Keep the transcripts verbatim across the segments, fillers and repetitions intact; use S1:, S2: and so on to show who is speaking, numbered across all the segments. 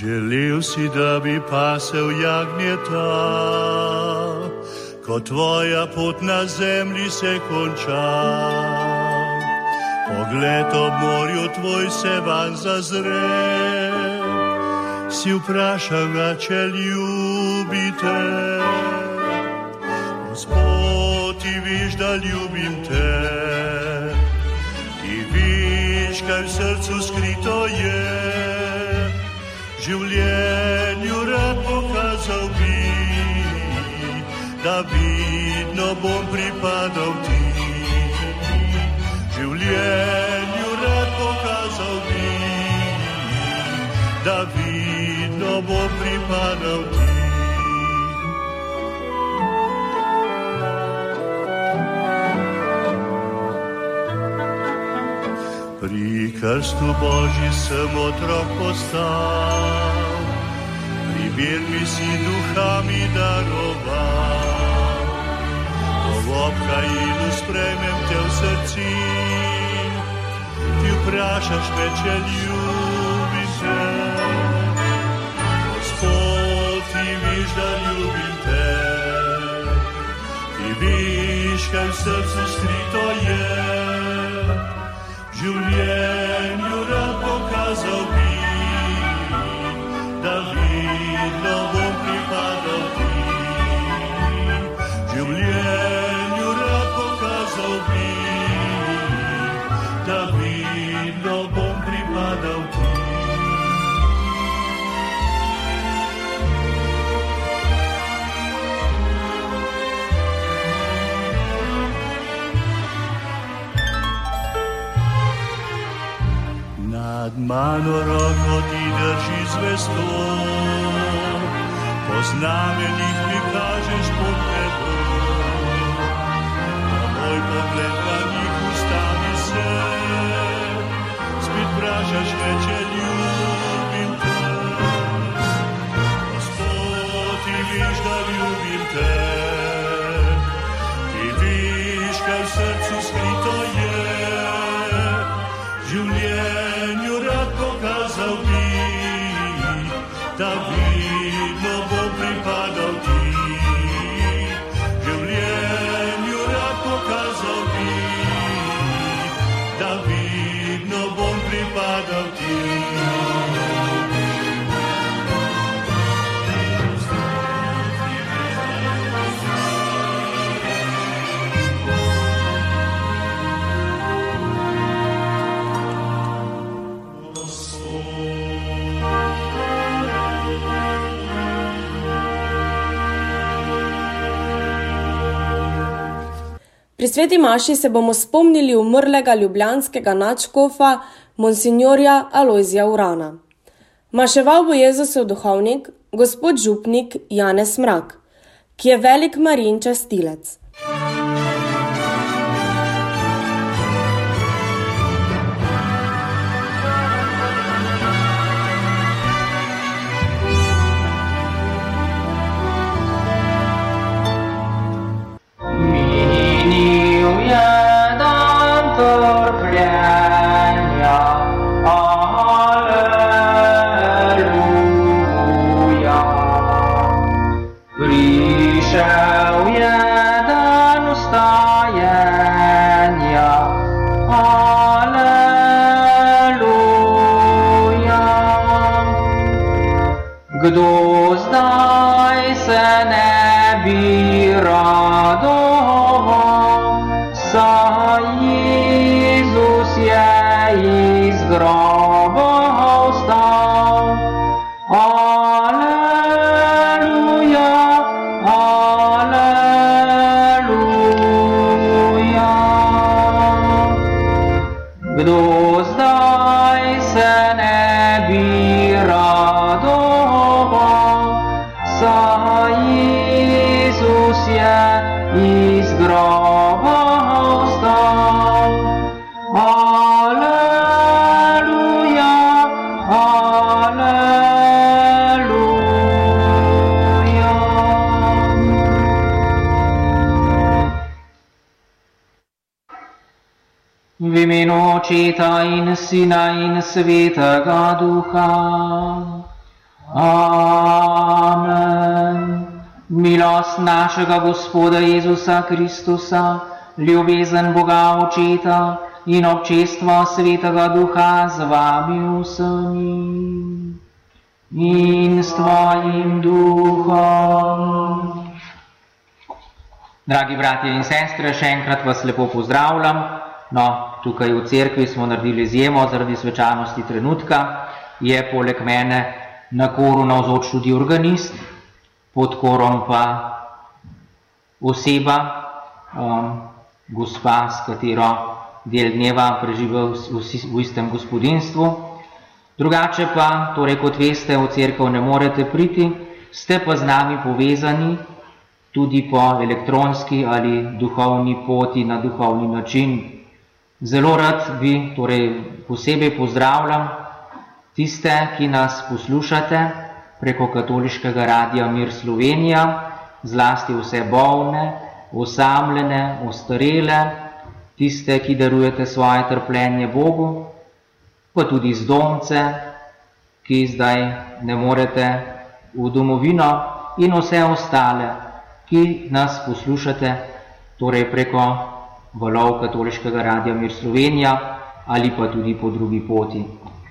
S1: Želel si, da bi pasel jagnjeta, ko tvoja pot na zemlji se konča. Pogled ob morju tvoj se van zazre, si vprašal ga, če ljubite. Gospod, ti viš, da ljubim te, ti viš, kaj v srcu skrito je. Življenju rad pokazal bi, da vidno bom pripadal ti. Življenju rad pokazal bi, da vidno bom pripadal ti. Pri krstu Božji sem otrok postal, primerni si duha mi daroval. Ko v obhajinu sprejmem te v srci, ti vprašaš me, če ljubim te. Gospod, ti viš, da ljubim te, ti viš, kaj v srcu skrito je. Življenju rad pokazal bi, da vidno bom pripadal ti. Življenju rad pokazal bi, da vidno bom pripadal ti. Nad mano roko ti drži zvesto, po znamenjih mi kažeš pot nebo. Na moj pogled na njih ustavi se, spet vprašaš me, če ljubim te. Gospod, ti viš, da ljubim te, ti viš, kaj v srcu skrito je. Življenju rad pokazal bi, da vidno bom pripadal ti. Življenju rad pokazal bi, da vidno bom pripadal ti.
S2: Pri sveti maši se bomo spomnili umrlega ljubljanskega nadškofa monsinjorja Alojzija Urana. Maševal bo Jezusov duhovnik, gospod župnik Janez Mrak, ki je velik Marijin častilec.
S3: Kdo zdaj se ne bi radoval, saj Jezus je iz groba vstal. Aleluja, aleluja. Kdo zdaj se ne bi radoval, saj Jezus je iz groba vstal. Aleluja, aleluja. V imenu Očeta in Sina in Svetega Duha. Amen. Milost našega Gospoda Jezusa Kristusa, ljubezen Boga Očeta in občestvo Svetega Duha z vami vsemi in s tvojim duhom. Dragi bratje in sestre, še enkrat vas lepo pozdravljam. No, tukaj v cerkvi smo naredili izjemo zaradi svečanosti trenutka. Je poleg mene na koru navzoč tudi organist, pod korom pa oseba, um, gospa, s katero del dneva preživel v, v istem gospodinstvu. Drugače pa, torej kot veste, v cerkev ne morete priti, ste pa z nami povezani tudi po elektronski ali duhovni poti na duhovni način. Zelo rad bi, torej posebej pozdravljam tiste, ki nas poslušate preko katoliškega radia Mir Slovenija, zlasti vse bolne, osamljene, ostarele, tiste, ki darujete svoje trpljenje Bogu, pa tudi zdomce, ki zdaj ne morete v domovino, in vse ostale, ki nas poslušate torej preko valov katoliškega radia Mir Slovenija ali pa tudi po drugi poti.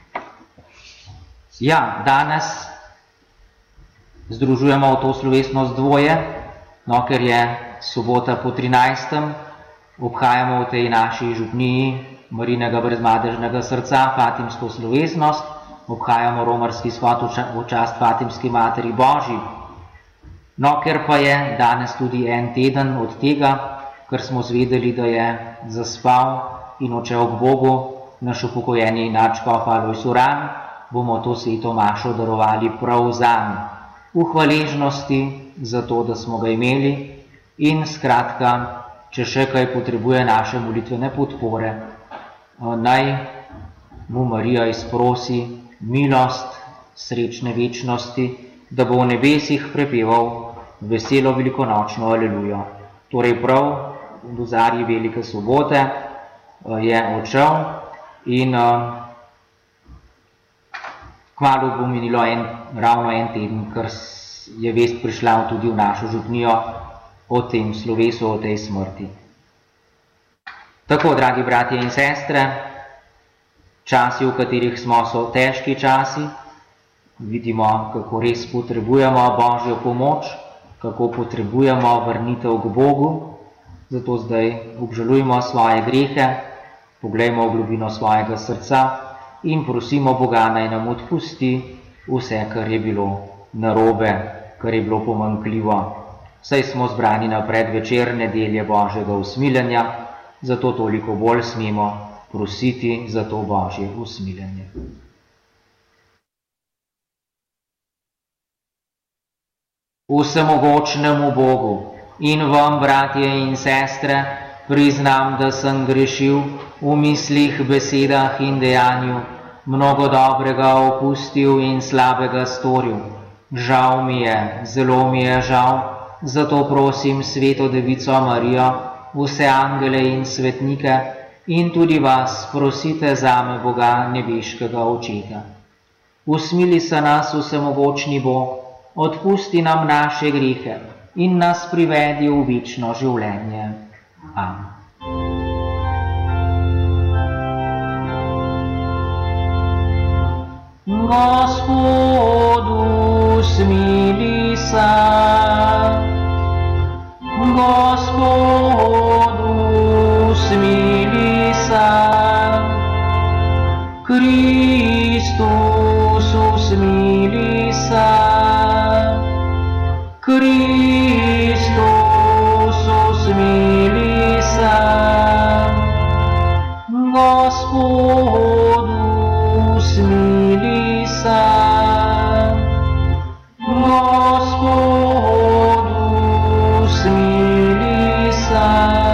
S3: Ja, danes združujemo v to slovesnost dvoje, no, ker je sobota po trinajstem, obhajamo v tej naši župniji Marijinega brezmadežnega srca Fatimsko slovesnost, obhajamo romarski shod v čast Fatimski Materi Božji. No, ker pa je danes tudi en teden od tega, ker smo zvedeli, da je zaspal in odšel k Bogu naš upokojeni nadškof Alojz Uran, bomo to sveto mašo darovali prav zanj, v hvaležnosti za to, da smo ga imeli, in skratka, če še kaj potrebuje naše molitvene podpore, naj mu Marija izprosi milost srečne večnosti, da bo v nebesih prepeval veselo velikonočno alelujo. Torej prav v zarji velike sobote je odšel in kmalu bo minilo en, ravno en teden, ker je vest prišla tudi v našo župnijo o tem slovesu, o tej smrti. Tako, dragi bratje in sestre, časi, v katerih smo, so težki časi. Vidimo, kako res potrebujemo Božjo pomoč, kako potrebujemo vrnitev k Bogu. Zato zdaj obžalujmo svoje grehe, poglejmo v globino svojega srca in prosimo Boga, naj nam odpusti vse, kar je bilo narobe, kar je bilo pomanjkljivo. Saj smo zbrani na predvečer nedelje Božjega usmiljenja, zato toliko bolj smemo prositi za to Božje usmiljenje. Vsemogočnemu Bogu in vam, bratje in sestre, priznam, da sem grešil v mislih, besedah in dejanju, mnogo dobrega opustil in slabega storil. Žal mi je, zelo mi je žal, zato prosim Sveto Devico Marijo, vse angele in svetnike in tudi vas prosite zame Boga nebeškega Očeta. Usmili se nas vsemogočni Bog, odpusti nam naše grehe in nas privedi v večno življenje. Amen. Gospodu smili se, Gospodu smili se, Kristusu smili se, Kristusu smili se, Gospodu smili se, Gospodu smili se.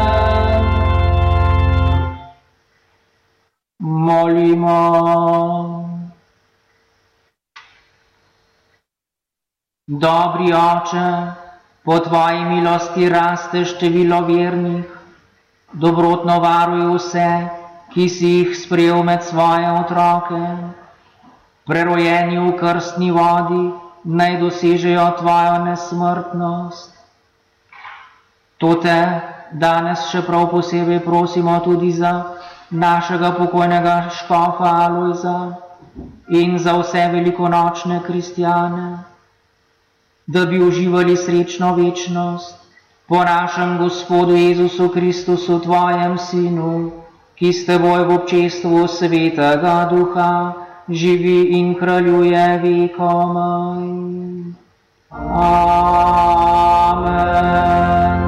S3: Molimo. Dobri Oče, po Tvoji milosti raste število vernih, dobrotno varuj vse, ki si jih sprejel med svoje otroke. prerojeni v krstni vodi, naj dosežejo tvojo nesmrtnost. To te danes še prav posebej prosimo tudi za našega pokojnega škofa Alojza in za vse velikonočne kristjane, da bi uživali srečno večnost po našem Gospodu Jezusu Kristusu, tvojem Sinu, ki s teboj v občestvu Svetega Duha živi in kraljuje vekomaj. Amen.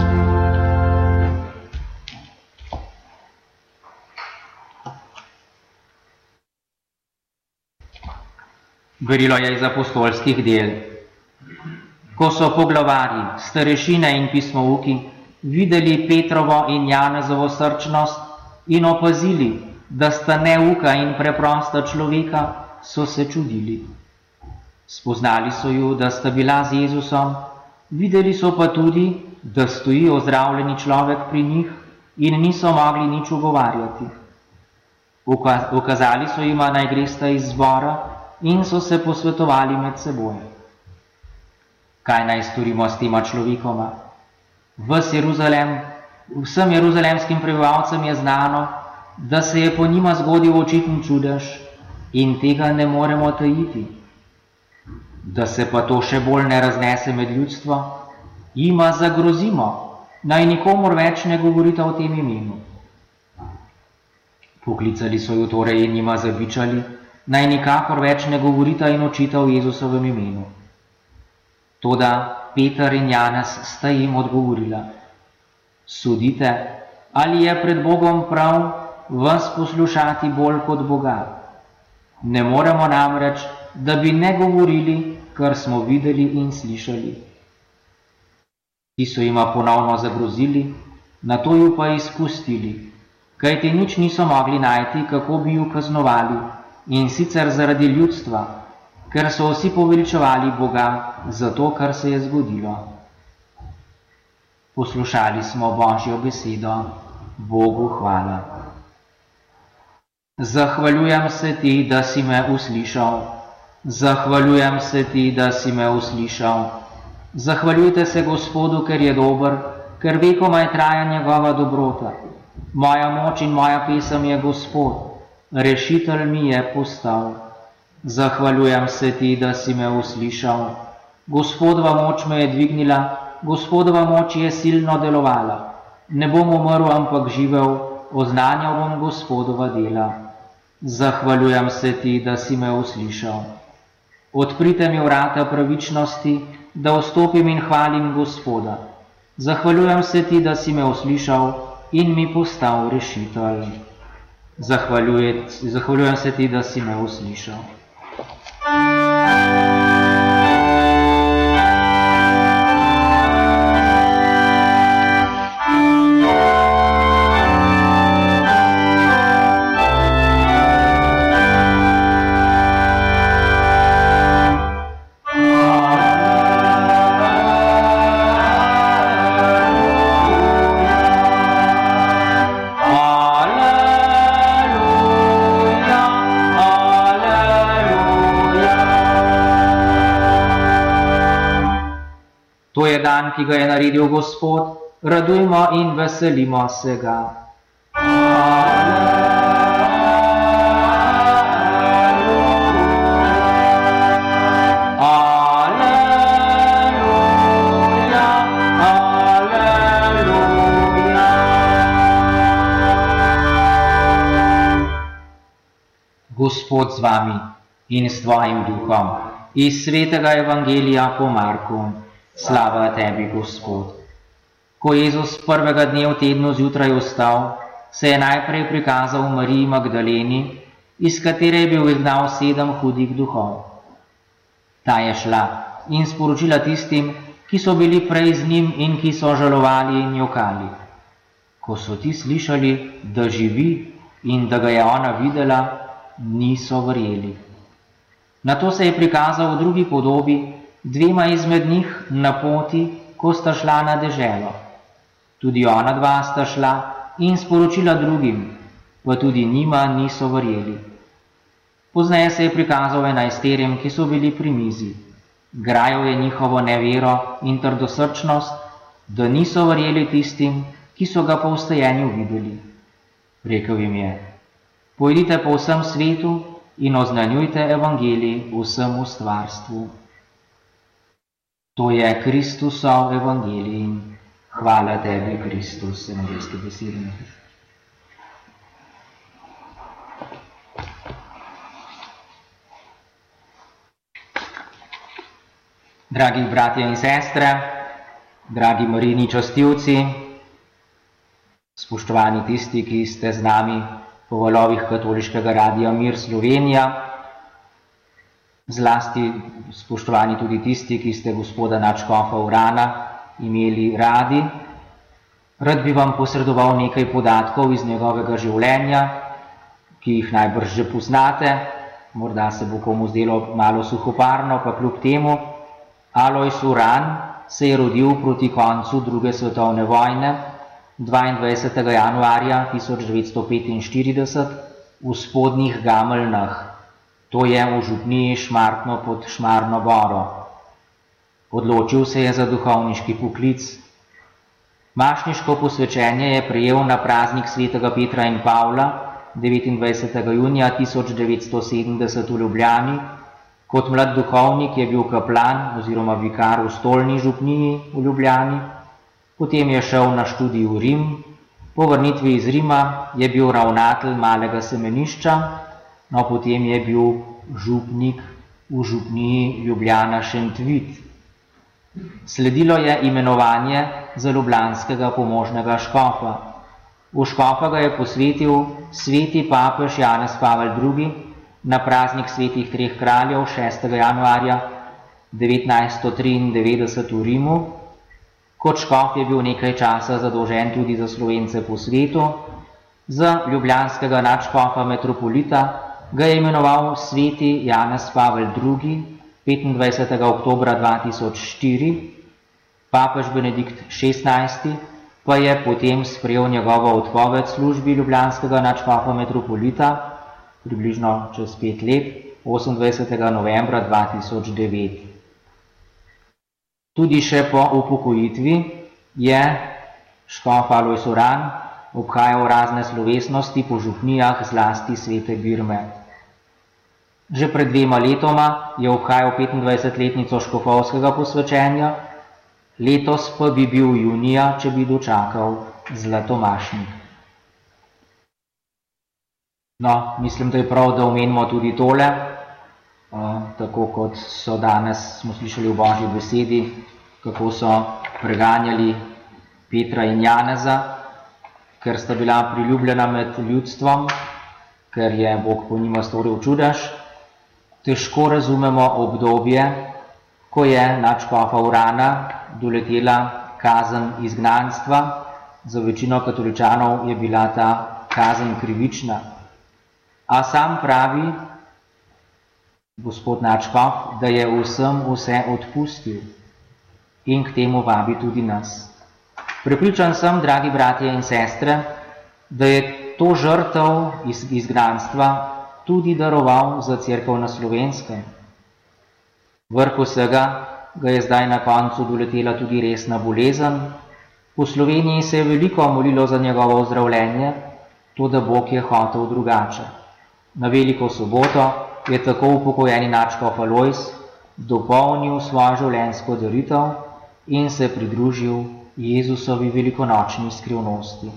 S3: Berilo je iz apostolskih del. Ko so poglavarji, starešine in pismouki videli Petrovo in Janezovo srčnost in opazili, da sta neuka in preprosta človeka, so se čudili. Spoznali so ju, da sta bila z Jezusom, videli so pa tudi, da stoji ozdravljeni človek pri njih in niso mogli nič ugovarjati. Ukazali so jima, naj gresta iz zbora in so se posvetovali med seboj. Kaj naj storimo s tema človekoma? Ves Jeruzalem, vsem jeruzalemskim prebivalcem je znano, da se je po njima zgodil očitni čudež in tega ne moremo tajiti. Da se pa to še bolj ne raznese med ljudstvo, jima zagrozimo, naj nikomur več ne govorita o tem imenu. Poklicali so ju torej in jima zabičali, naj nikakor več ne govorita in očita o Jezusovem imenu. Toda Peter in Janez sta jim odgovorila: Sudite, ali je pred Bogom prav vas poslušati bolj kot Boga. Ne moremo namreč, da bi ne govorili, kar smo videli in slišali. Ti so jima ponovno zagrozili, nato ju pa izpustili, kajti nič niso mogli najti, kako bi ju kaznovali, in sicer zaradi ljudstva, ker so vsi poveličevali Boga za to, kar se je zgodilo. Poslušali smo Božjo besedo, Bogu hvala. Zahvaljujem se ti, da si me uslišal. Zahvaljujem se ti, da si me uslišal. Zahvaljujte se Gospodu, ker je dober, ker vekomaj traja njegova dobrota. Moja moč in moja pesem je Gospod, rešitelj mi je postal. Zahvaljujem se ti, da si me uslišal. Gospodova moč me je dvignila, Gospodova moč je silno delovala. Ne bom umrl, ampak živel, oznanjal bom Gospodova dela. Zahvaljujem se ti, da si me uslišal. Odprite mi vrata pravičnosti, da vstopim in hvalim Gospoda. Zahvaljujem se ti, da si me uslišal in mi postal rešitelj. Zahvaljujem, zahvaljujem se ti, da si me uslišal. To je dan, ki ga je naredil Gospod, radujmo in veselimo se ga. Gospod z vami in s tvojim duhom, iz svetega evangelija po Marku. Slava tebi, Gospod. Ko Jezus prvega dne v tednu zjutraj vstal, se je najprej prikazal Mariji Magdaleni, iz katere je bil izgnal sedem hudih duhov. Ta je šla in sporočila tistim, ki so bili prej z njim in ki so žalovali in jokali. Ko so ti slišali, da živi in da ga je ona videla, niso verjeli. Nato se je prikazal v drugi podobi dvema izmed njih na poti, ko sta šla na deželo. Tudi ona dva sta šla in sporočila drugim, pa tudi njima niso verjeli. Pozneje se je prikazal enajsterim, ki so bili pri mizi. Grajal je njihovo nevero in trdosrčnost, da niso verjeli tistim, ki so ga po vstajenju videli. Rekel jim je: pojdite po vsem svetu in oznanjujte evangelij vsemu stvarstvu. To je Kristusov evangelij. Hvala tebi, Kristus, evangeljski besedi. Dragi bratje in sestre, dragi Marijini častilci, spoštovani tisti, ki ste z nami po valovih Katoliškega radia Mir Slovenija, zlasti spoštovani tudi tisti, ki ste gospoda nadškofa Urana imeli radi. Rad bi vam posredoval nekaj podatkov iz njegovega življenja, ki jih najbrž že poznate, morda se bo komu zdelo malo suhoparno, pa kljub temu. Alojz Uran se je rodil proti koncu druge svetovne vojne dvaindvajsetega januarja tisoč devetsto petinštirideset v Spodnjih Gameljnah, to je v župniji Šmartno pod Šmarno goro. Odločil se je za duhovniški poklic. Mašniško posvečenje je prejel na praznik svetega Petra in Pavla devetindvajsetega junija tisoč devetsto sedemdeset v Ljubljani. Kot mlad duhovnik je bil kaplan oziroma vikar v stolni župniji v Ljubljani, potem je šel na študij v Rim, po vrnitvi iz Rima je bil ravnatelj malega semenišča, no potem je bil župnik v župniji Ljubljana Šentvid. Sledilo je imenovanje za ljubljanskega pomožnega škofa. V škofa ga je posvetil sveti papež Janez Pavel drugi, na praznik svetih treh kraljev šestega januarja devetnajststo triindevetdeset v Rimu. Kot škof je bil nekaj časa zadolžen tudi za Slovence po svetu. Za ljubljanskega nadškofa metropolita ga je imenoval sveti Janez Pavel drugi petindvajsetega oktobra dva tisoč štiri. Papež Benedikt šestnajsti pa je potem sprejel njegovo odpoved službi ljubljanskega nadškofa metropolita približno čez pet let, osemindvajsetega novembra dva tisoč devet. Tudi še po upokojitvi je škof Alojz Uran obhajal razne slovesnosti po župnijah, zlasti Svete Birme. Že pred dvema letoma je obhajal petindvajsetletnico škofovskega posvečenja, letos pa bi bil junija, če bi dočakal zlatomašnik. No, mislim, da je prav, da omenimo tudi tole, tako kot so danes, smo slišali v Božji besedi, kako so preganjali Petra in Janeza, ker sta bila priljubljena med ljudstvom, ker je Bog po njima storil čudež. Težko razumemo obdobje, ko je nadškofa Urana doletela kazen izgnanstva. Za večino katoličanov je bila ta kazen krivična. A sam pravi gospod nadškof, da je vsem vse odpustil in k temu vabi tudi nas. Prepričan sem, dragi bratje in sestre, da je to žrtev iz izgnanstva tudi daroval za cerkev na Slovenskem. Vrh vsega ga je zdaj na koncu doletela tudi resna bolezen. V Sloveniji se je veliko molilo za njegovo ozdravljenje, toda Bog je hotel drugače. Na veliko soboto je tako upokojeni nadškof Alojz dopolnil svojo življenjsko daritev in se pridružil Jezusovi velikonočni skrivnosti.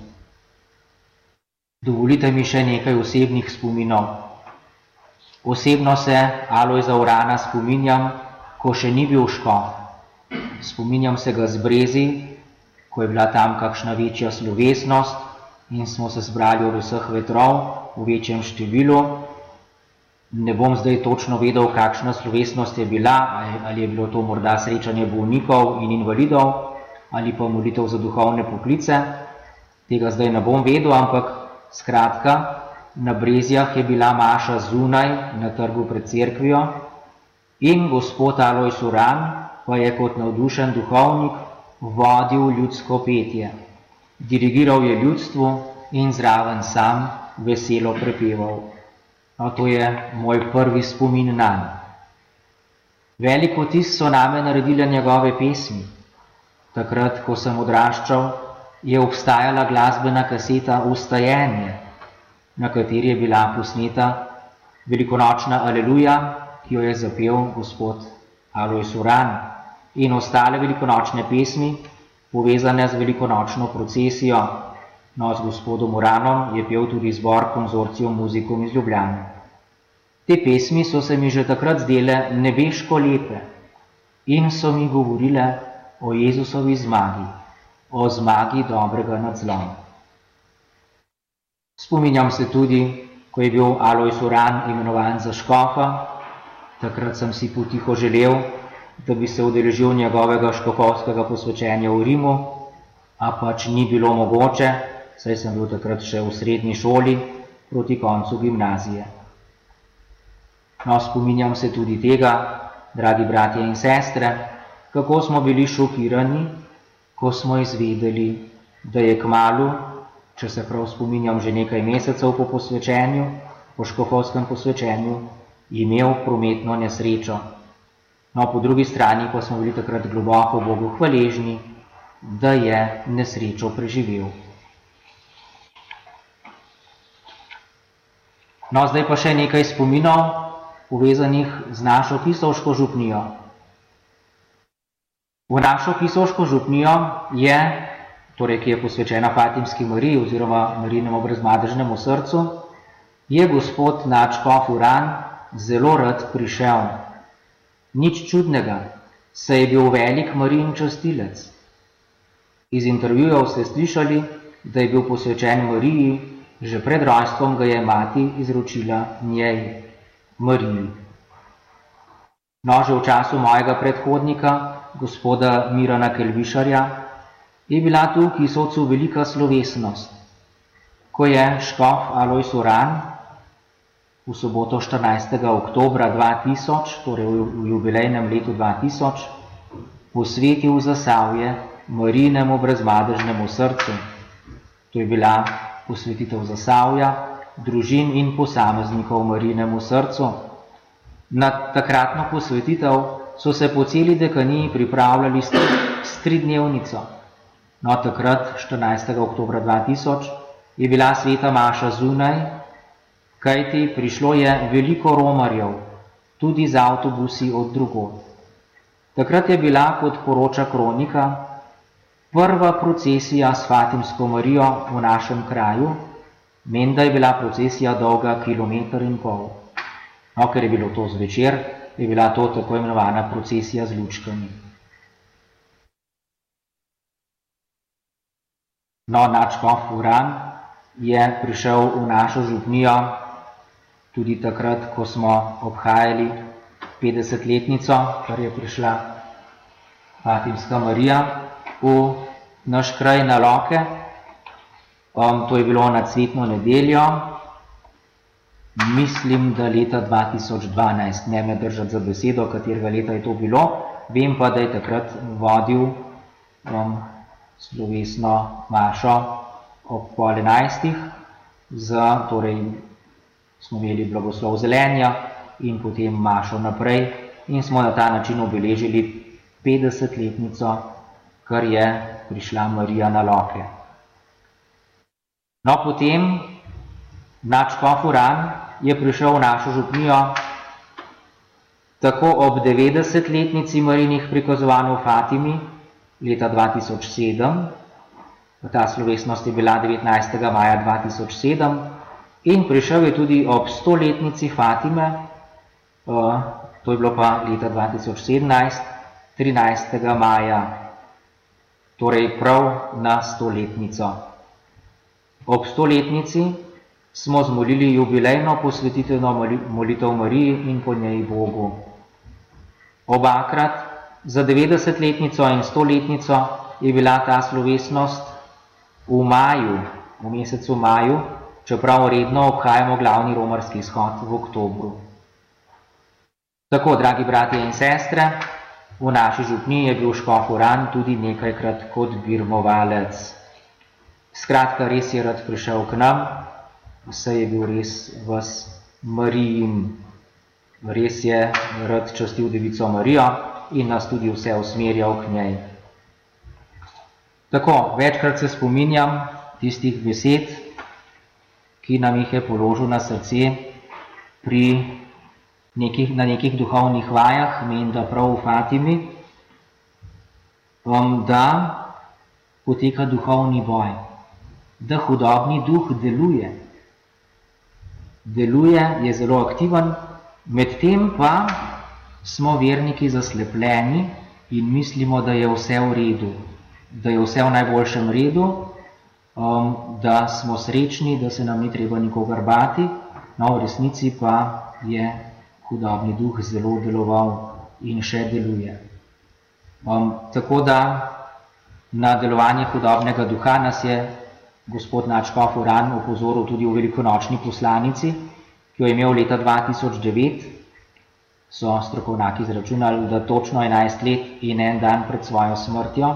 S3: Dovolite mi še nekaj osebnih spominov. Osebno se Alojza Urana spominjam, ko še ni bil škof. Spominjam se ga z Brezi, ko je bila tam kakšna večja slovesnost in smo se zbrali od vseh vetrov v večjem številu. Ne bom zdaj točno vedel, kakšna slovesnost je bila, ali je bilo to morda srečanje bolnikov in invalidov, ali pa molitev za duhovne poklice. Tega zdaj ne bom vedel, ampak skratka, na Brezjah je bila maša zunaj na trgu pred cerkvijo in gospod Alojz Uran pa je kot navdušen duhovnik vodil ljudsko petje. Dirigiral je ljudstvu in zraven sam veselo prepeval. No, to je moj prvi spomin nanj. Velik vtis so name naredile njegove pesmi. Takrat, ko sem odraščal, je obstajala glasbena kaseta Vstajenje, na kateri je bila posneta velikonočna Aleluja, ki jo je zapel gospod Alojz Uran, in ostale velikonočne pesmi, povezane z velikonočno procesijo. No, z gospodom Uranom je pel tudi zbor Konzorcium Musicum iz Ljubljane. Te pesmi so se mi že takrat zdele nebeško lepe in so mi govorile o Jezusovi zmagi, o zmagi dobrega nad zlom. Spominjam se tudi, ko je bil Alojz Uran imenovan za škofa, takrat sem si potiho želel, da bi se udeležil njegovega škofovskega posvečenja v Rimu, a pač ni bilo mogoče, saj sem bil takrat še v srednji šoli proti koncu gimnazije. No, spominjam se tudi tega, dragi bratje in sestre, kako smo bili šokirani, ko smo izvedeli, da je kmalu, če se prav spominjam, že nekaj mesecev po posvečenju, po škofovskem posvečenju, imel prometno nesrečo. No, po drugi strani pa smo bili takrat globoko Bogu hvaležni, da je nesrečo preživel. No, zdaj pa še nekaj spominov, povezanih z našo Kisovško župnijo. V našo Kisovško župnijo je, torej ki je posvečena Fatimski Mariji oziroma Marijinemu brezmadežnemu srcu, je gospod nadškof Uran zelo rad prišel. Nič čudnega, saj je bil velik Marijin častilec. Iz intervjujev ste slišali, da je bil posvečen Mariji, že pred rojstvom ga je mati izročila njej, Mariji. No, že v času mojega predhodnika, gospoda Mirana Kelvišarja, je bila tu v Kisovcu velika slovesnost, ko je škof Alojz Uran v soboto štirinajstega oktobra dva tisoč, torej v jubilejnem letu dva tisoč, posvetil Zasavje Marijinemu brezmadežnemu srcu. To je bila posvetitev Zasavja, družin in posameznikov Marijinemu srcu. Na takratno posvetitev so se po celi dekaniji pripravljali s tridnevnico. No, takrat, štirinajstega oktobra dva tisoč, je bila sveta maša zunaj, kajti prišlo je veliko romarjev, tudi z avtobusi od drugod. Takrat je bila, kot poroča kronika, prva procesija s Fatimsko Marijo v našem kraju, menda je bila procesija dolga kilometer in pol. No, ker je bilo to zvečer, je bila to tako imenovana procesija z lučkami. No, nadškof Uran je prišel v našo župnijo tudi takrat, ko smo obhajali petdesetletnico, kar je prišla Fatimska Marija v naš kraj na Loke. Um, to je bilo na cvetno nedeljo, mislim, da leta dva tisoč dvanajst, ne me držati za besedo, katerega leta je to bilo, vem pa, da je takrat vodil um, slovesno mašo ob pol enajstih, za, torej smo imeli blagoslov zelenja in potem mašo naprej in smo na ta način obeležili petdesetletnico, kar je prišla Marija na Loke. No, potem nadškof Uran je prišel v našo župnijo tako ob devetdesetletnici Marijinih prikazovanj v Fatimi leta dva tisoč sedem, ta slovesnost je bila devetnajstega maja dva tisoč sedem, in prišel je tudi ob stoletnici Fatime, to je bilo pa leta dva tisoč sedemnajst, trinajstega maja, torej prav na stoletnico. Ob stoletnici smo zmolili jubilejno posvetiteljno molitev Mariji in po njej Bogu. Obakrat, za devetdesetletnico in stoletnico, je bila ta slovesnost v maju, v mesecu maju, čeprav redno obhajamo glavni romarski shod v oktobru. Tako, dragi bratje in sestre, v naši župniji je bil škof Uran tudi nekajkrat kot birmovalec. Skratka, res je rad prišel k nam, vse je bil res vas Marijin res je rad častil Devico Marijo in nas tudi vse usmerjal k njej. Tako, večkrat se spominjam tistih besed, ki nam jih je položil na srce pri nekih, na nekih duhovnih vajah, menda prav v Fatimi, um, da poteka duhovni boj, da hudobni duh deluje. Deluje, je zelo aktiven, medtem pa smo verniki zaslepljeni in mislimo, da je vse v redu, da je vse v najboljšem redu, um, da smo srečni, da se nam ni treba nikogar bati, no v resnici pa je hudobni duh zelo deloval in še deluje. Um, tako da na delovanje hudobnega duha nas je gospod nadškof Uran opozoril tudi v velikonočni poslanici, ki jo je imel leta dva tisoč devet, so strokovnjaki izračunali, da točno enajst let in en dan pred svojo smrtjo.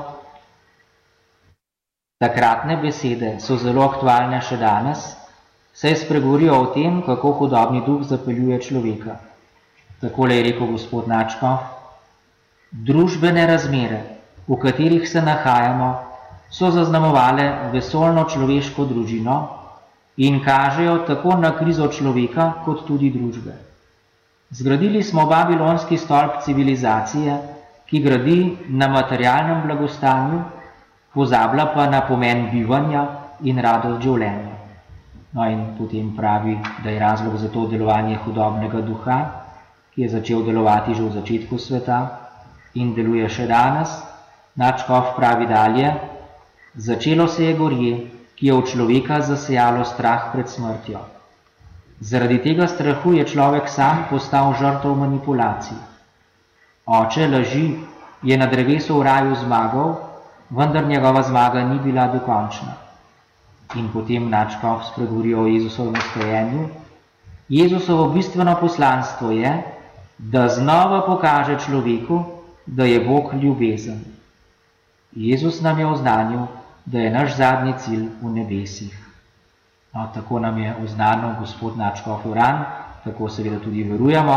S3: Takratne besede so zelo aktualne še danes, saj spregovorijo o tem, kako hudobni duh zapeljuje človeka. Takole je rekel gospod nadškof: družbene razmere, v katerih se nahajamo, so zaznamovale vesoljno človeško družino in kažejo tako na krizo človeka, kot tudi družbe. Zgradili smo babilonski stolp civilizacije, ki gradi na materialnem blagostanju, pozablja pa na pomen bivanja in radost življenja. No in potem pravi, da je razlog za to delovanje hudobnega duha, ki je začel delovati že v začetku sveta in deluje še danes. Nadškof pravi dalje: začelo se je gorje, ki je v človeka zasejalo strah pred smrtjo. Zaradi tega strahu je človek sam postal žrtev manipulacij. Oče laži je na drevesu v raju zmagal, vendar njegova zmaga ni bila dokončna. In potem nadškof spregovori o Jezusovem stojenju. Jezusovo bistveno poslanstvo je, da znova pokaže človeku, da je Bog ljubezen. Jezus nam je oznanil, da je naš zadnji cilj v nebesih. No, tako nam je oznanil gospod nadškof Uran, tako seveda tudi verujemo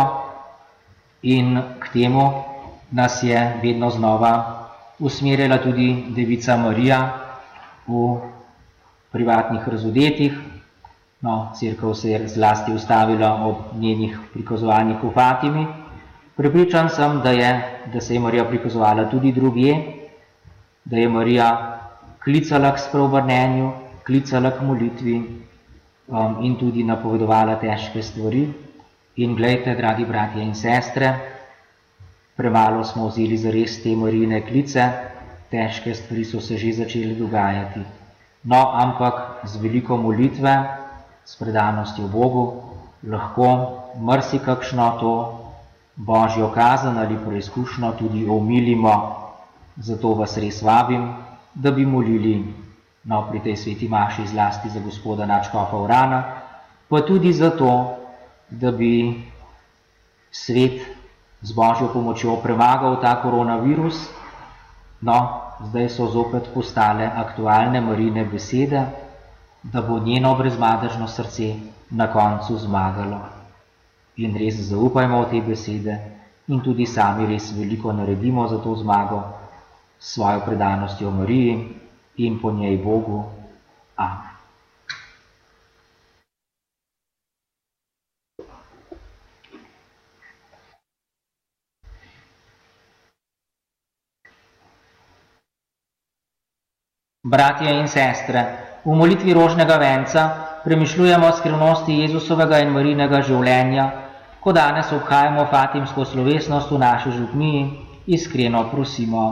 S3: in k temu nas je vedno znova usmerjala tudi Devica Marija v privatnih razodetih. No, cerkev se je zlasti ustavila ob njenih prikazovanjih v Fatimi. Prepričan sem, da, je, da se je Marija prikazovala tudi drugje, da je Marija klicala k spreobrnenju, klicala k molitvi um, in tudi napovedovala težke stvari. In glejte, dragi bratje in sestre, premalo smo vzeli zares te Marijine klice, težke stvari so se že začele dogajati. No, ampak z veliko molitve, s predanostjo Bogu, lahko marsikakšno to božjo kazen ali preizkušnjo tudi omilimo. Zato vas res vabim, da bi molili no, pri tej sveti maši zlasti za gospoda nadškofa Urana, pa tudi zato, da bi svet z božjo pomočjo premagal ta koronavirus. No, zdaj so zopet postale aktualne Marijine besede, da bo njeno brezmadežno srce na koncu zmagalo. In res zaupajmo v te besede in tudi sami res veliko naredimo za to zmago, s svojo predanostjo Mariji in po njej Bogu. Amen. Bratje in sestre, v molitvi rožnega venca premišljujemo skrivnosti Jezusovega in Marijinega življenja, ko danes obhajamo fatimsko slovesnost v naši župniji, iskreno prosimo.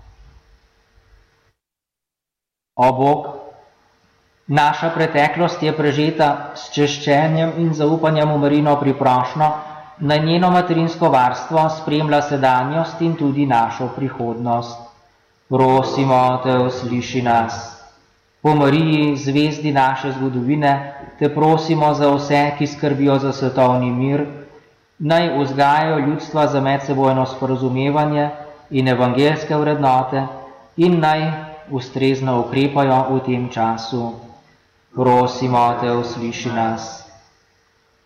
S3: O Bog, naša preteklost je prežeta s češčenjem in zaupanjem v Marijino priprošnjo, na njeno materinsko varstvo spremlja sedanjost in tudi našo prihodnost. Prosimo te, usliši nas. Po Mariji, zvezdi naše zgodovine, te prosimo za vse, ki skrbijo za svetovni mir, naj vzgajajo ljudstva za medsebojno sporazumevanje in evangelske vrednote in naj ustrezno ukrepajo v tem času. Prosimo te, usliši nas.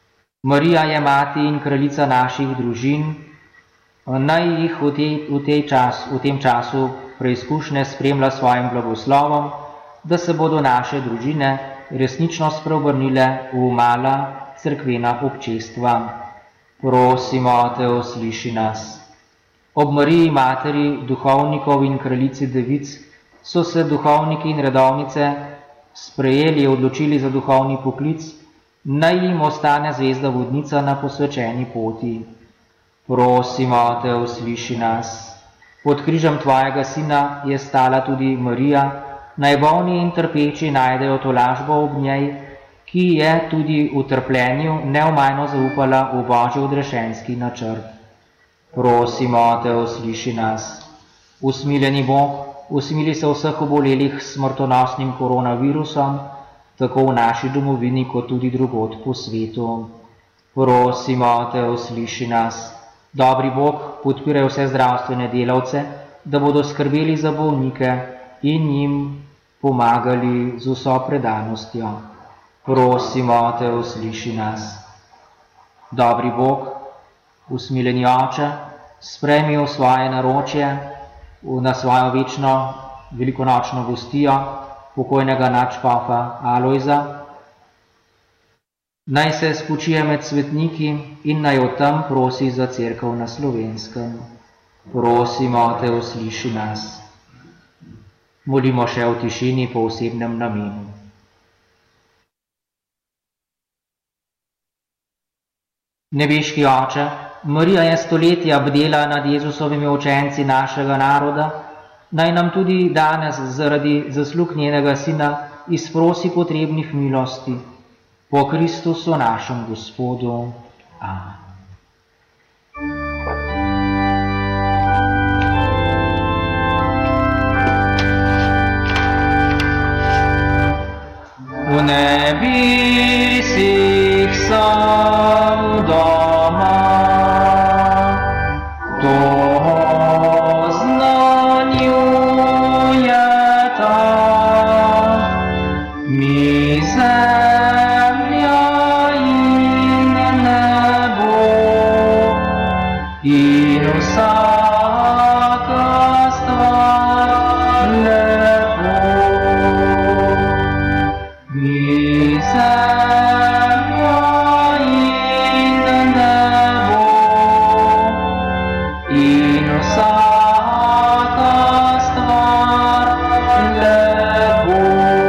S3: Marija je mati in kraljica naših družin, naj jih v, te, v, te čas, v tem času preizkušnje spremlja svojim blagoslovom, da se bodo naše družine resnično spreobrnile v mala cerkvena občestva. Prosimo te, usliši nas. Ob Mariji, materi duhovnikov in kraljici devic, so se duhovniki in redovnice sprejeli, odločili za duhovni poklic, naj jim ostane zvezda vodnica na posvečeni poti. Prosimo te, usliši nas. Pod križem tvojega sina je stala tudi Marija, naj bolni in trpeči najdejo tolažbo ob njej, ki je tudi v trpljenju neomajno zaupala v Božji odrešenski načrt. Prosimo te, usliši nas. Usmiljeni Bog, usmili se vseh obolelih s smrtonosnim koronavirusom, tako v naši domovini, kot tudi drugod po svetu. Prosimo te, usliši nas. Dobri Bog, podpiraj vse zdravstvene delavce, da bodo skrbeli za bolnike in jim pomagali z vso predanostjo. Prosimo te, usliši nas. Dobri Bog, usmiljeni Oče, sprejmi v svoje naročje, na svojo večno velikonočno gostijo pokojnega nadškofa Alojza. Naj se spočije med svetniki in naj o tem prosi za cerkev na Slovenskem. Prosimo te, usliši nas. Molimo še v tišini po osebnem namenu. Nebeški Oče, Marija je stoletja bdela nad Jezusovimi učenci našega naroda, naj nam tudi danes zaradi zaslug njenega sina izprosi potrebnih milosti. Po Kristusu našem Gospodu. Amen. V nebesih sem doma, to znanjuje ta, mi zemlja in nebo in vsaka stvar lepo. Mi zemlja in nebo in vsaka stvar lepo.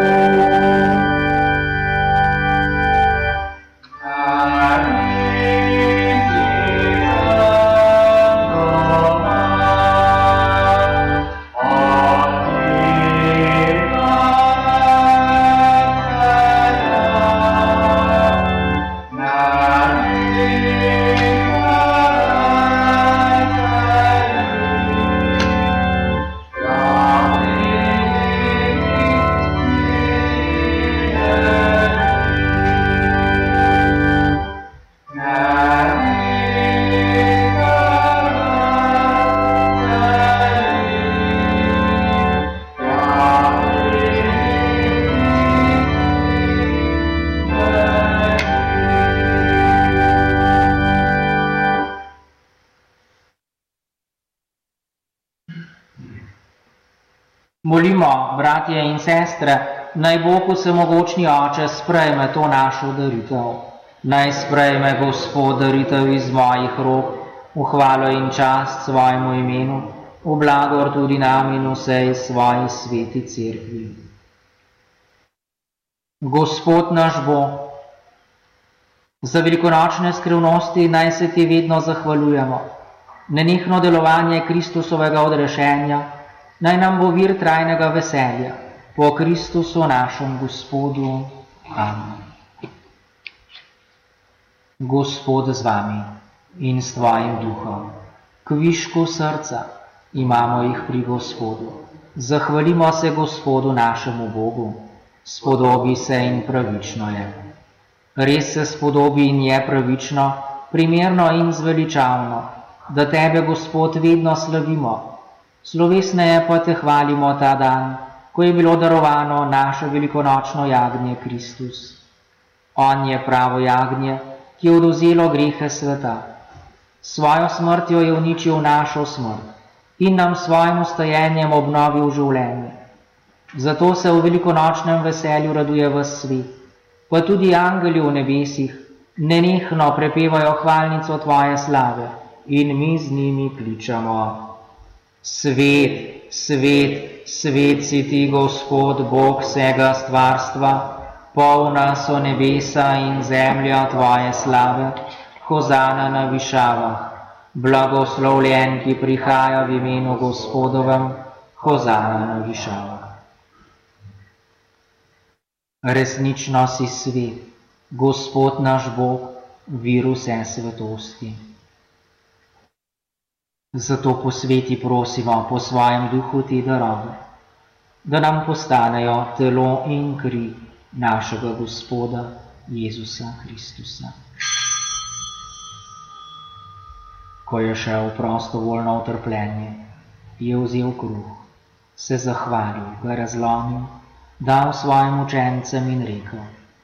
S3: Molimo, bratje in sestre, naj Bog vsemogočni Oče sprejme to našo daritev. Naj sprejme Gospod daritev iz mojih rok, v hvalo in čast svojemu imenu, v blagor tudi nam in vsej svoji sveti cerkvi. Gospod naš Bog, za velikonočne skrivnosti naj se ti vedno zahvaljujemo. Nenehno delovanje Kristusovega odrešenja naj nam bo vir trajnega veselja, po Kristusu našem Gospodu. Amen. Gospod z vami in s tvojim duhom. Kvišku srca imamo jih pri Gospodu. Zahvalimo se Gospodu našemu Bogu. Spodobi se in pravično je. Res se spodobi in je pravično, primerno in zveličavno, da tebe, Gospod, vedno slavimo. Slovesneje pa te hvalimo ta dan, ko je bilo darovano naše velikonočno jagnje Kristus. On je pravo jagnje, ki je odvzelo grehe sveta. Svojo smrtjo je uničil našo smrt in nam svojim ustajenjem obnovil življenje. Zato se v velikonočnem veselju raduje ves svet, pa tudi angeli v nebesih nenehno prepevajo hvalnico tvoje slave in mi z njimi kličemo: Svet, svet, svet si ti, Gospod, Bog vsega stvarstva, polna so nebesa in zemlja tvoje slave, hozana na višavah, blagoslovljen, ki prihaja v imenu Gospodovem, hozana na višavah. Resnično si svet, Gospod naš Bog, vir vse svetosti. Zato po sveti prosimo po svojem duhu te darove, da nam postanejo telo in kri našega Gospoda Jezusa Kristusa. Ko je šel v prostovoljno utrpljenje, je vzel kruh, se zahvalil, ga razlomil, dal svojim učencem in rekel: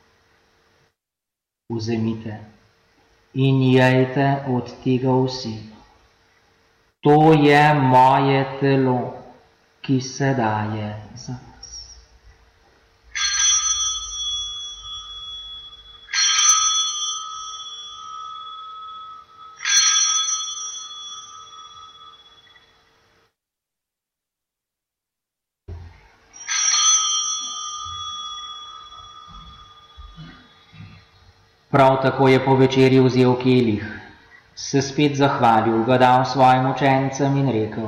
S3: Vzemite in jejte od tega vsi. To je moje telo, ki se daje za vas. Prav tako je po večerji vzel kelih, se spet zahvalil, ga dal svojim učencem in rekel: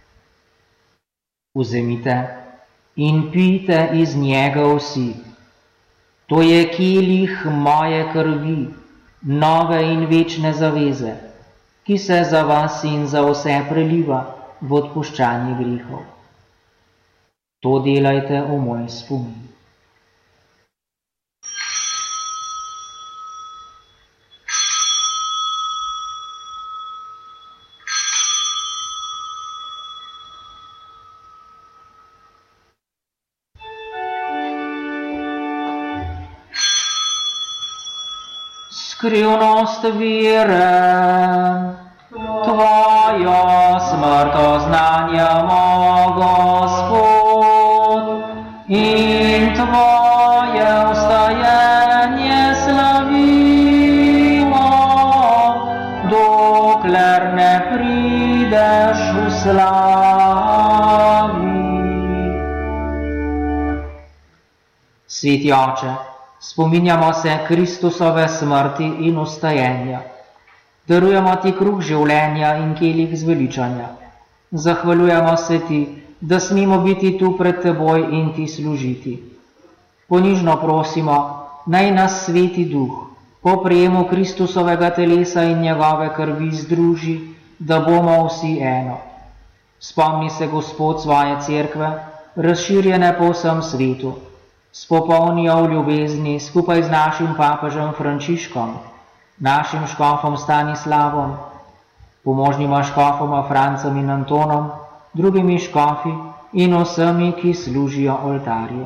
S3: Vzemite in pijte iz njega vsi. To je kelih moje krvi, nove in večne zaveze, ki se za vas in za vse preliva v odpuščanje grehov. To delajte v moj spomin. Skrivnost vere, tvojo smrt oznanjamo, Gospod, in tvoje vstajenje slavimo, dokler ne prideš v slavi. Sveti Oče, spominjamo se Kristusove smrti in vstajenja. Darujemo ti kruh življenja in kelih zveličanja. Zahvaljujemo se ti, da smemo biti tu pred teboj in ti služiti. Ponižno prosimo, naj nas Sveti Duh po prejemu Kristusovega telesa in njegove krvi združi, da bomo vsi eno. Spomni se, Gospod, svoje cerkve, razširjene po vsem svetu. Spopolnijo v ljubezni skupaj z našim papežem Frančiškom, našim škofom Stanislavom, pomožnima škofoma Francem in Antonom, drugimi škofi in vsemi, ki služijo oltarju.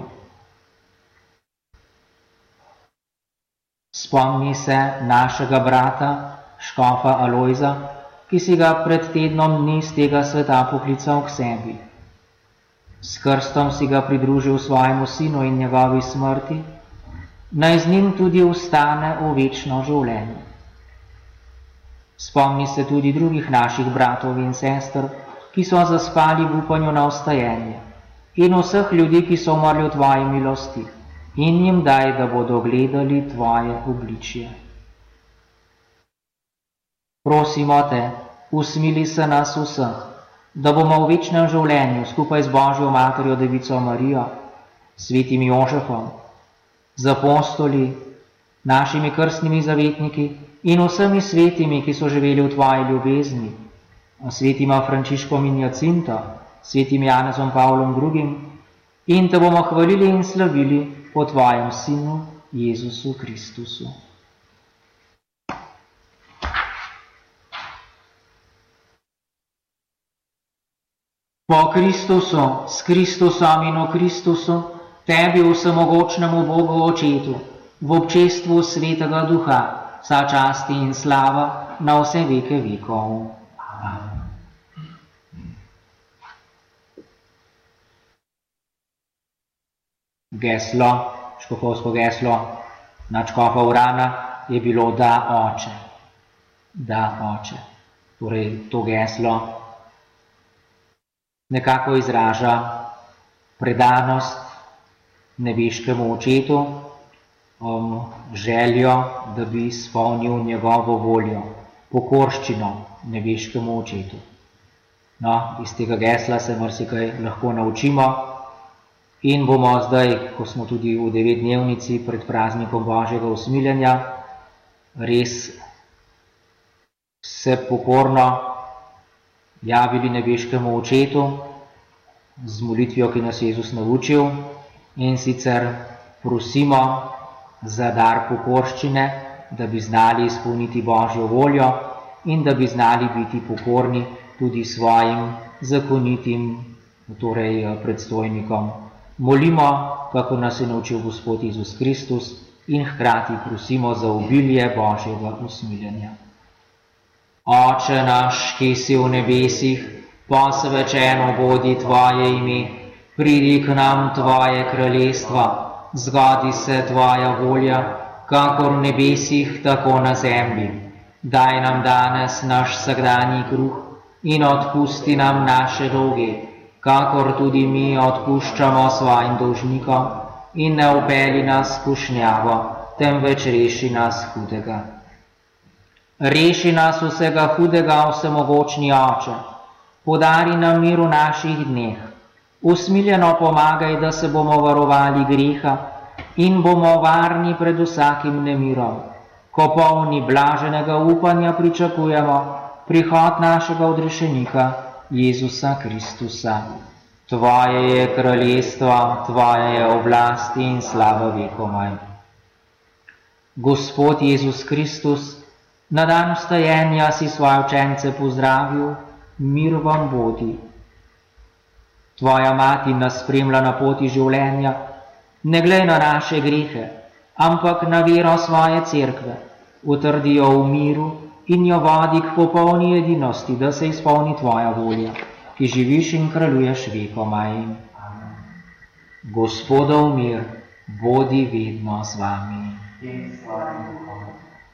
S3: Spomni se našega brata, škofa Alojza, ki si ga pred tednom dni z tega sveta poklical k sebi. S krstom si ga pridružil svojemu sinu in njegovi smrti, naj z njim tudi vstane v večno življenje. Spomni se tudi drugih naših bratov in sester, ki so zaspali v upanju na vstajenje, in vseh ljudi, ki so umrli v tvoji milosti, in jim daj, da bodo gledali tvoje obličje. Prosimo te, usmili se nas vseh, da bomo v večnem življenju skupaj z Božjo Materjo Devico Marijo, svetim Jožefom, z apostoli, našimi krstnimi zavetniki in vsemi svetimi, ki so živeli v tvoji ljubezni, svetima Frančiškom in Jacinto, svetim Janezom Pavlom drugim, in te bomo hvalili in slavili po tvojem Sinu Jezusu Kristusu. Po Kristusu, s Kristusom in v Kristusu, tebi vsemogočnemu Bogu Očetu, v občestvu Svetega Duha, vsa čast in slava na vse veke vekov. Amen. Geslo, škofovsko geslo nadškofa Urana je bilo da oče. Da oče. Torej, to geslo nekako izraža predanost nebeškemu očetu, um, željo, da bi izpolnil njegovo voljo, pokorščino nebeškemu očetu. No, iz tega gesla se marsikaj lahko naučimo in bomo zdaj, ko smo tudi v devetdnevnici pred praznikom Božjega usmiljenja, res se pokorno javili nebeškemu očetu z molitvijo, ki nas Jezus naučil, in sicer prosimo za dar pokorščine, da bi znali izpolniti Božjo voljo in da bi znali biti pokorni tudi svojim zakonitim, torej predstojnikom. Molimo, kako nas je naučil Gospod Jezus Kristus, in hkrati prosimo za obilje Božjega usmiljenja. Oče naš, ki si v nebesih, posvečeno bodi Tvoje ime, pridi k nam Tvoje kraljestvo, zgodi se Tvoja volja, kakor v nebesih, tako na zemlji. Daj nam danes naš vsakdanji kruh in odpusti nam naše dolge, kakor tudi mi odpuščamo svojim dolžnikom, in ne vpelji nas v skušnjavo, temveč reši nas hudega. Reši nas vsega hudega, vsemogočni Oče, podari nam mir v naših dneh, usmiljeno pomagaj, da se bomo varovali greha in bomo varni pred vsakim nemirom, ko polni blaženega upanja pričakujemo prihod našega odrešenika, Jezusa Kristusa. Tvoje je kraljestvo, Tvoja je oblast in slava vekomaj. Gospod Jezus Kristus, na dan vstajenja si svoje učence pozdravil, mir vam bodi. Tvoja mati nas spremlja na poti življenja, ne glej na naše grehe, ampak na vero svoje cerkve, utrdi jo v miru in jo vodi k popolni edinosti, da se izpolni Tvoja volja, ki živiš in kraljuješ vekomaj. Gospodov mir, bodi vedno z vami. In s tvojim duhom.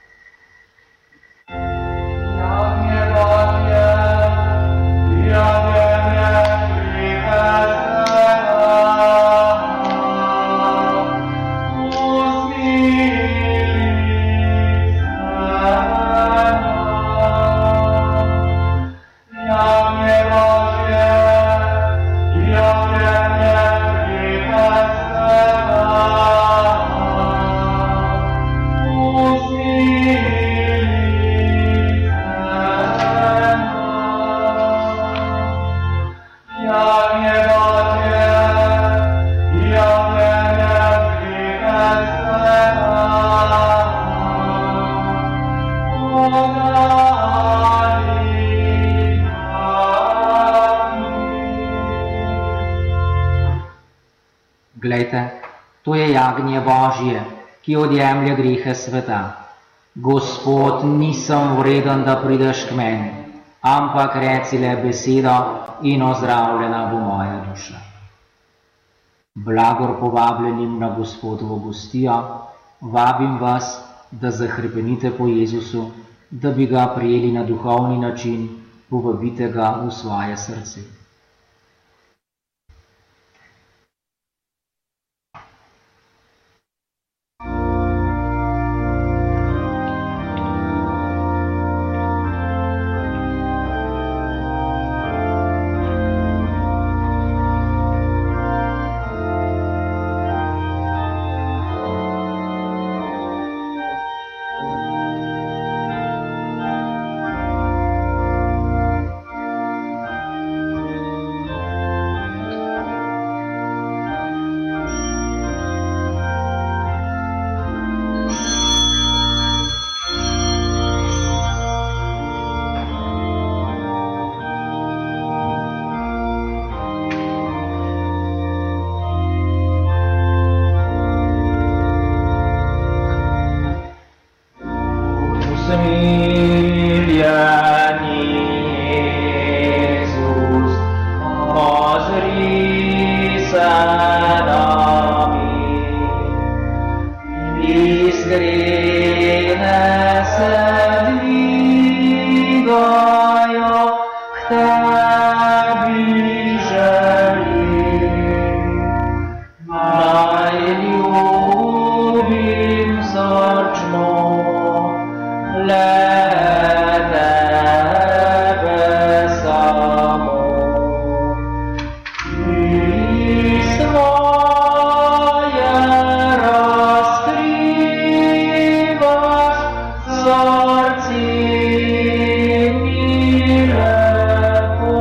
S3: Glejte, to je jagnje Božje, ki odjemlje grehe sveta. Gospod, nisem vreden, da prideš k meni, ampak reci le besedo in ozdravljena bo moja duša. Blagor povabljenim na Gospodovo gostijo, vabim vas, da zahrepenite po Jezusu, da bi ga prijeli na duhovni način, povabite ga v svoje srce. usmiljeni Jezus, ozri se nami. Iskrene se dvigajo k tebi želim, naj ljubim srčno le tebe samo. Ti svoje razkrivaš srci mi lepo.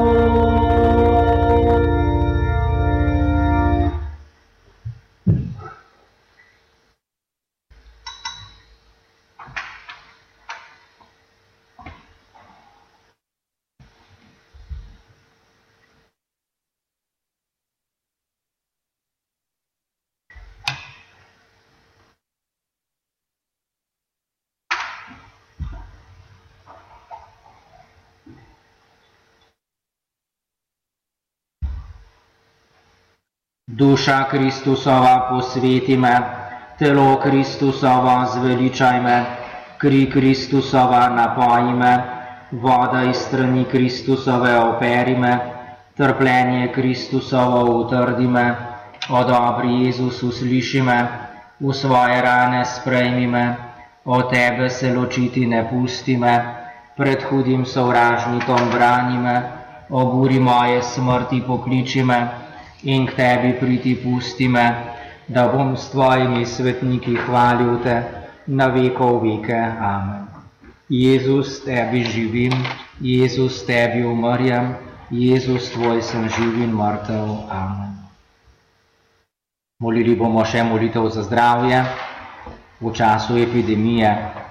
S3: Duša Kristusova, posveti me, telo Kristusova, zveličaj me, kri Kristusova, napoji me, voda iz strani Kristusove, operi me, trpljenje Kristusovo, utrdi me, o dobri Jezus, usliši me, v svoje rane sprejmi me, od tebe se ločiti ne pusti me, pred hudim sovražnikom brani me, ob uri moje smrti pokliči me, in k tebi priti pusti me, da bom s tvojimi svetniki hvalil te na vekov veke. Amen. Jezus, tebi živim, Jezus, tebi umrjem, Jezus, tvoj sem živ in mrtev. Amen. Molili bomo še molitev za zdravje v času epidemije.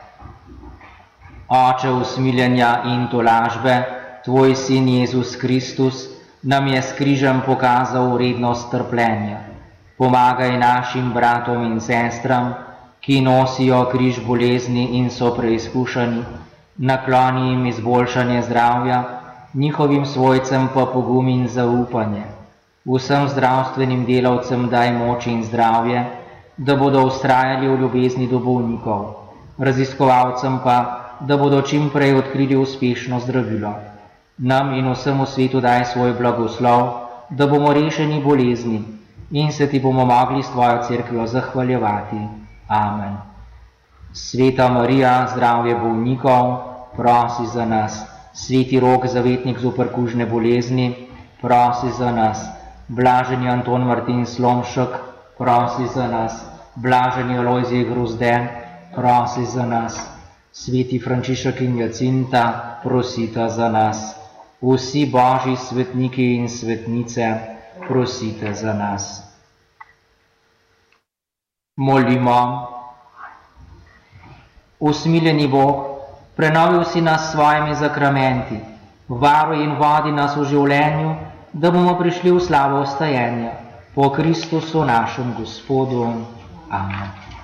S3: Oče usmiljenja in tolažbe, tvoj sin Jezus Kristus nam je s križem pokazal vrednost trpljenja. Pomagaj našim bratom in sestram, ki nosijo križ bolezni in so preizkušeni, nakloni jim izboljšanje zdravja, njihovim svojcem pa pogum in zaupanje. Vsem zdravstvenim delavcem daj moč in zdravje, da bodo vztrajali v ljubezni do bolnikov, raziskovalcem pa, da bodo čim prej odkrili uspešno zdravilo. Nam in vsemu svetu daj svoj blagoslov, da bomo rešeni bolezni in se ti bomo mogli s tvojo cerkvijo zahvaljevati. Amen. Sveta Marija, zdravje bolnikov, prosi za nas. Sveti Rok, zavetnik zoper kužne bolezni, prosi za nas. Blaženi Anton Martin Slomšek, prosi za nas. Blaženi Alojzij Grozde, prosi za nas. Sveti Frančišek in Jacinta, prosita za nas. Vsi božji svetniki in svetnice, prosite za nas. Molimo. Usmiljeni Bog, prenovil si nas s svojimi zakramenti, varuj in vodi nas v življenju, da bomo prišli v slavo vstajenja. Po Kristusu našem Gospodu. Amen.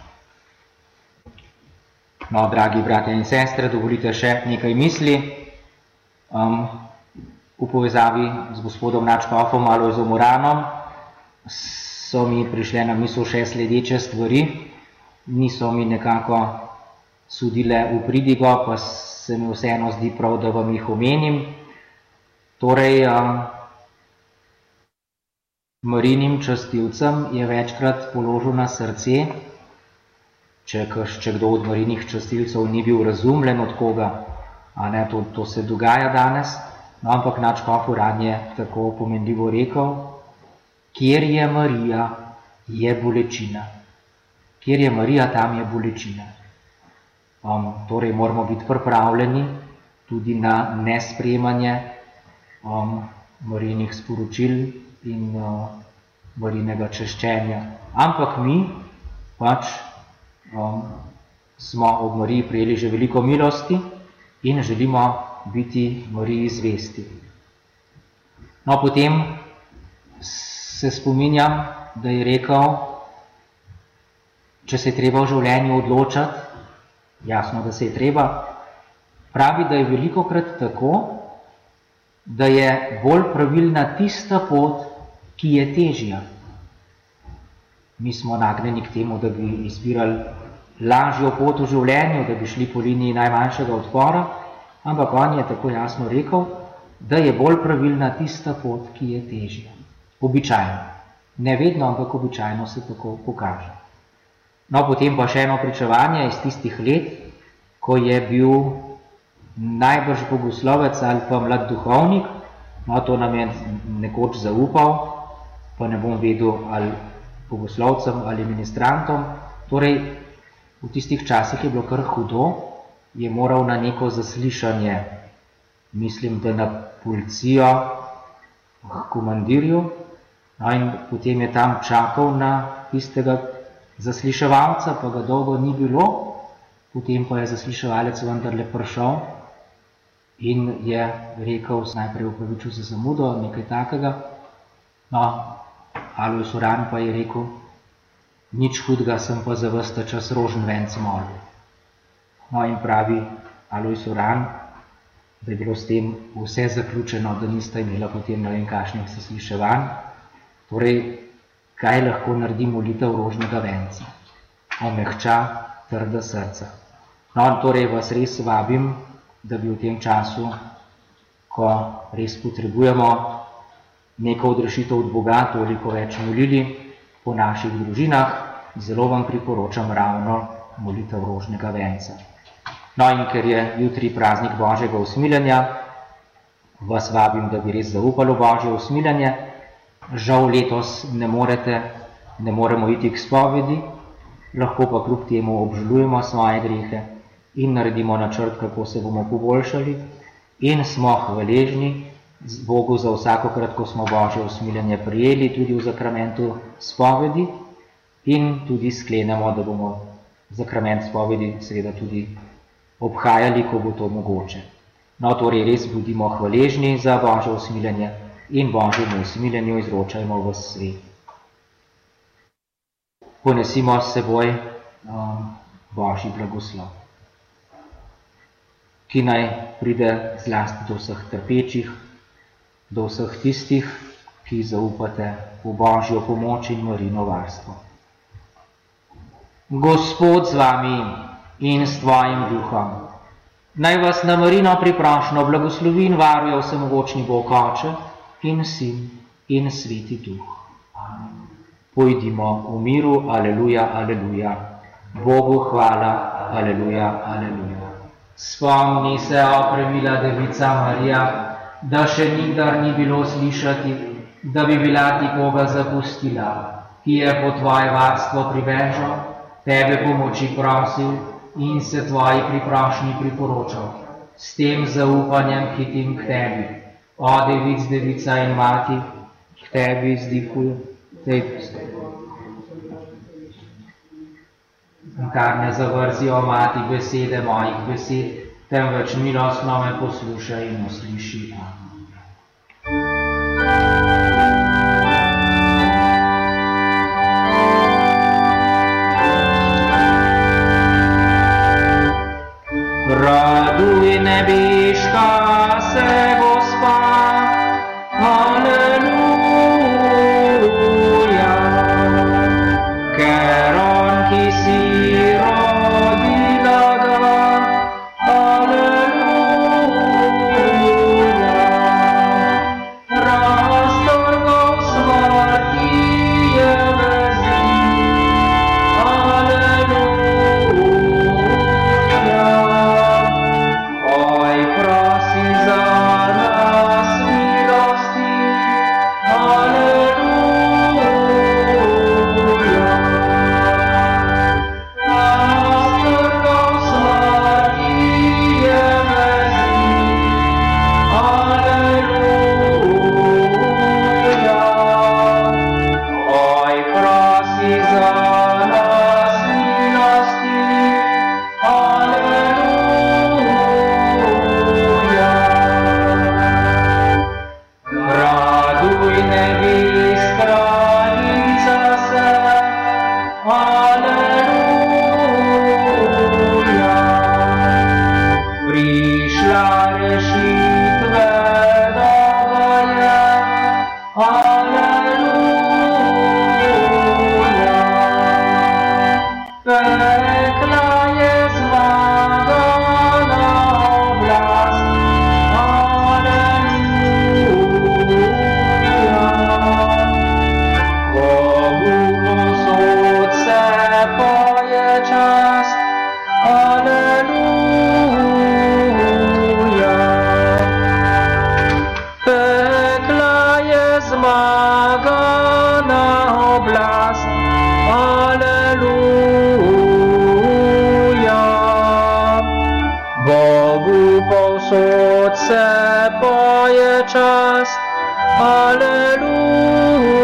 S3: No, dragi bratje in sestre, dovolite še nekaj misli. Um, v povezavi z gospodom nadškofom Alojzom Uranom so mi prišle na misel še sledeče stvari. Niso mi nekako sodile v pridigo, pa se mi vseeno zdi prav, da vam jih omenim. Torej, um, Marijinim častilcem je večkrat položil na srce, če, če kdo od Marijinih častilcev ni bil razumljen od koga, a ne, to, to se dogaja danes, no, ampak nadškof Uran je tako pomenljivo rekel, kjer je Marija, je bolečina. Kjer je Marija, tam je bolečina. Um, torej moramo biti pripravljeni tudi na nesprejemanje um, Marijinih sporočil in uh, Marijinega češčenja. Ampak mi pač um, smo od Mariji prejeli že veliko milosti in želimo biti Mariji zvesti. No, potem se spominjam, da je rekel, če se je treba v življenju odločati, jasno, da se je treba, Pravi, da je velikokrat tako, da je bolj pravilna tista pot, ki je težja. Mi smo nagnjeni k temu, da bi izbirali lažjo pot v življenju, da bi šli po liniji najmanjšega odpora, ampak on je tako jasno rekel, da je bolj pravilna tista pot, ki je težja. Običajno. Ne vedno, ampak običajno se tako pokaže. No, potem pa še eno pričevanje iz tistih let, ko je bil najbrž bogoslovec ali pa mlad duhovnik, no, to nam je nekoč zaupal, pa ne bom vedel ali bogoslovcem ali ministrantom. Torej, v tistih časih je bilo kar hudo, je moral na neko zaslišanje, mislim, da na policijo, k komandirju, no, in potem je tam čakal na tistega zasliševalca, pa ga dolgo ni bilo, potem pa je zasliševalec vendarle prišel in je rekel, najprej upravičil za zamudo, nekaj takega. No, Alojz Uran pa je rekel, nič hudega, sem pa za ves ta čas rožen venc molil. No, in pravi Alojz Uran, da je bilo s tem vse zaključeno, da nista imela potem ne vem kakšnih zasliševanj. Torej, kaj lahko naredi molitev rožnega venca? Omehča trda srca. No, torej vas res vabim, da bi v tem času, ko res potrebujemo neko odrešitev od Boga, toliko več molili po naših družinah, zelo vam priporočam ravno molitev rožnega venca. No, in ker je jutri praznik Božjega usmiljenja, vas vabim, da bi res zaupali v Božje usmiljenje. Žal letos ne morete, ne moremo iti k spovedi, lahko pa kljub temu obžalujemo svoje grehe in naredimo načrt, kako se bomo poboljšali, in smo hvaležni Bogu za vsakokrat, ko smo Božje usmiljenje prijeli, tudi v zakramentu spovedi, in tudi sklenemo, da bomo zakrament spovedi seveda tudi obhajali, ko bo to mogoče. No, torej res budimo hvaležni za Božje usmiljenje in Božjemu usmiljenju izročajmo v svet. Ponesimo s seboj um, Božji blagoslov, ki naj pride zlasti do vseh trpečih, do vseh tistih, ki zaupate v Božjo pomoč in Marino varstvo. Gospod z vami in s tvojim duhom, naj vas na Marino priprošno blagoslovi in varuje vsemogočni Bog Oče in Sin in Sveti Duh. Amen. Pojdimo v miru, aleluja, aleluja. Bogu hvala, aleluja, aleluja. Spomni se, o premila Devica Marija, da še nikdar ni bilo slišati, da bi bila ti koga zapustila, ki je po tvoje varstvo pribežal, tebe pomoči prosil in se tvoji priprošnji priporočal. S tem zaupanjem hitim k tebi. O devic, devica in mati, k tebi izdihujem, kar ne zavrzijo mati besede mojih besed, temveč milostno me poslušaj in usliši. Raduj nebeška se Gospa, aleluja, ker on, ki si rodila ga, aleluja, raztrgal smrti je vezi, aleluja, oj povsod se poje čast. Aleluja.